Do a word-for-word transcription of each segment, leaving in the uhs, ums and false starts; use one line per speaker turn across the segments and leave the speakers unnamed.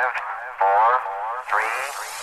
four, three,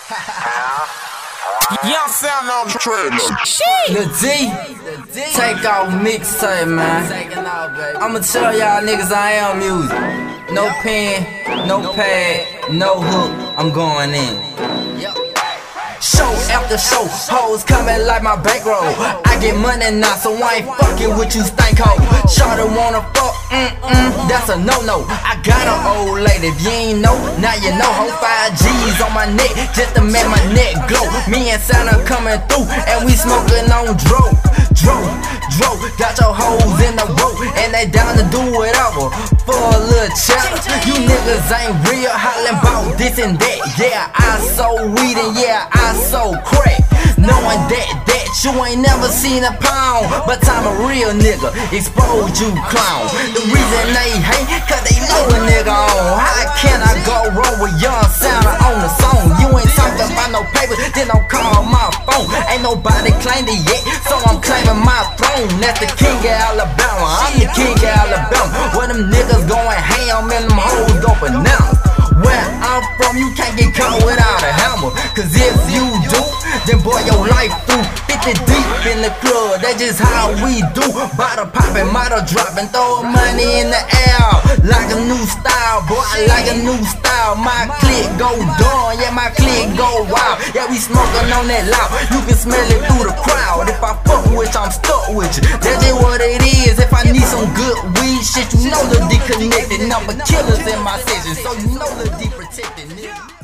two,
Young sound on the trailer.
Lil D, take off mixtape, man. I'ma tell y'all niggas I am music. No pen, no pad, no hook, I'm going in. Show after show, hoes coming like my bankroll. I get money now, so I ain't fucking with you stank hoe. Shawty wanna fuck, mm-mm, that's a no-no. I got an old lady, if you ain't know, now you know. Ho, five G's on my neck, just to make my neck glow. Me and Santa coming through, and we smoking on dro, dro, dro. Got your hoes in the rope, and they down to do whatever for a little cheddar. You niggas ain't real, hollin' bout this and that. Yeah, I sold weed and yeah, I sold crack. Knowing that, that you ain't never seen a pound, but I'm a real nigga, expose you clown. The reason they hate, cause they know a nigga on. How can I go wrong with Young Santa on the song? You ain't talking about no paper, then don't call my phone. Ain't nobody claimed it yet, so I'm claiming my throne. That's the king of Alabama, I'm the king of Alabama. Where them niggas going ham and them hoes go bananas. Where I'm from, you can't get caught without a hammer. Cause if you do, then boy your life through. fifty deep in the club, that's just how we do. Bottle poppin', model droppin', throw money in the air. Like a new style, boy, I like a new style. My clique go down, yeah, my clique go wild. Yeah, we smoking on that loud, you can smell it through the crowd. If I fuck with you, I'm stuck with you, that's just what it is. If I need some good weed shit, you know the D connected. Number killers in my section, so you know the D protected, nigga.